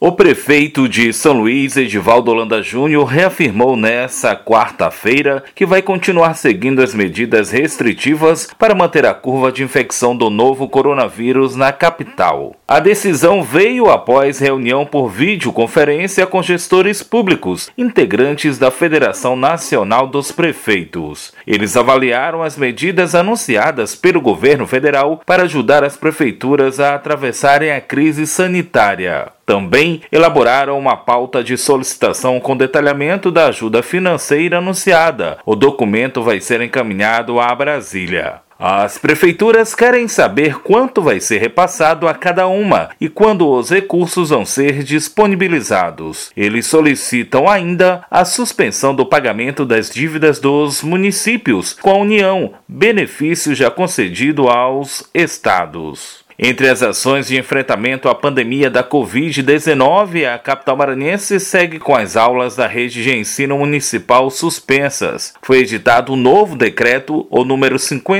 O prefeito de São Luís, Edivaldo Holanda Júnior, reafirmou nesta quarta-feira que vai continuar seguindo as medidas restritivas para manter a curva de infecção do novo coronavírus na capital. A decisão veio após reunião por videoconferência com gestores públicos, integrantes da Federação Nacional dos Prefeitos. Eles avaliaram as medidas anunciadas pelo governo federal para ajudar as prefeituras a atravessarem a crise sanitária. Também elaboraram uma pauta de solicitação com detalhamento da ajuda financeira anunciada. O documento vai ser encaminhado a Brasília. As prefeituras querem saber quanto vai ser repassado a cada uma e quando os recursos vão ser disponibilizados. Eles solicitam ainda a suspensão do pagamento das dívidas dos municípios com a União, benefício já concedido aos estados. Entre as ações de enfrentamento à pandemia da Covid-19, a capital maranhense segue com as aulas da rede de ensino municipal suspensas. Foi editado um novo decreto, o número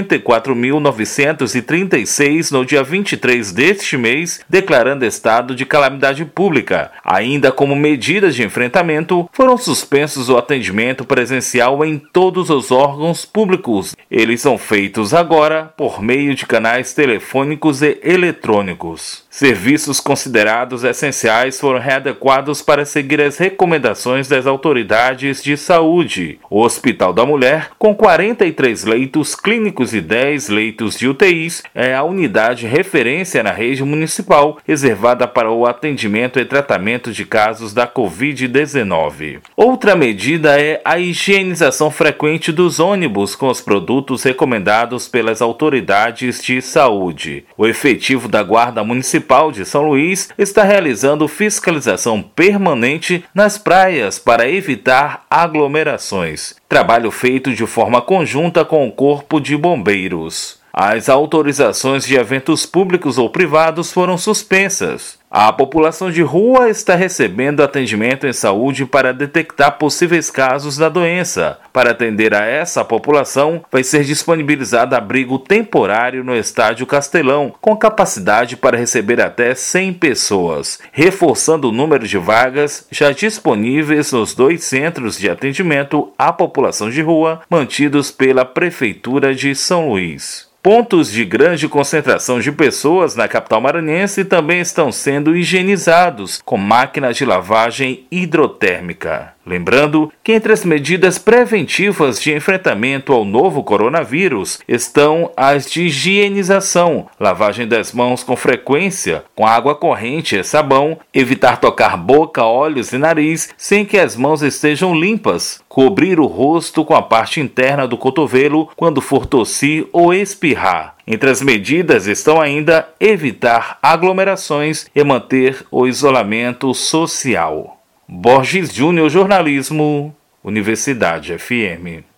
54.936, no dia 23 deste mês, declarando estado de calamidade pública. Ainda como medidas de enfrentamento, foram suspensos o atendimento presencial em todos os órgãos públicos. Eles são feitos agora por meio de canais telefônicos e eletrônicos. Serviços considerados essenciais foram readequados para seguir as recomendações das autoridades de saúde. O Hospital da Mulher, com 43 leitos clínicos e 10 leitos de UTIs, é a unidade referência na rede municipal, reservada para o atendimento e tratamento de casos da Covid-19. Outra medida é a higienização frequente dos ônibus com os produtos recomendados pelas autoridades de saúde. O efetivo da Guarda Municipal de São Luís está realizando fiscalização permanente nas praias para evitar aglomerações. Trabalho feito de forma conjunta com o Corpo de Bombeiros. As autorizações de eventos públicos ou privados foram suspensas. A população de rua está recebendo atendimento em saúde para detectar possíveis casos da doença. Para atender a essa população, vai ser disponibilizado abrigo temporário no Estádio Castelão, com capacidade para receber até 100 pessoas, reforçando o número de vagas já disponíveis nos 2 centros de atendimento à população de rua, mantidos pela Prefeitura de São Luís. Pontos de grande concentração de pessoas na capital maranhense também estão sendo higienizados com máquinas de lavagem hidrotérmica. Lembrando que entre as medidas preventivas de enfrentamento ao novo coronavírus estão as de higienização, lavagem das mãos com frequência, com água corrente e sabão, evitar tocar boca, olhos e nariz sem que as mãos estejam limpas, cobrir o rosto com a parte interna do cotovelo quando for tossir ou espirrar. Entre as medidas estão ainda evitar aglomerações e manter o isolamento social. Borges Júnior, Jornalismo, Universidade FM.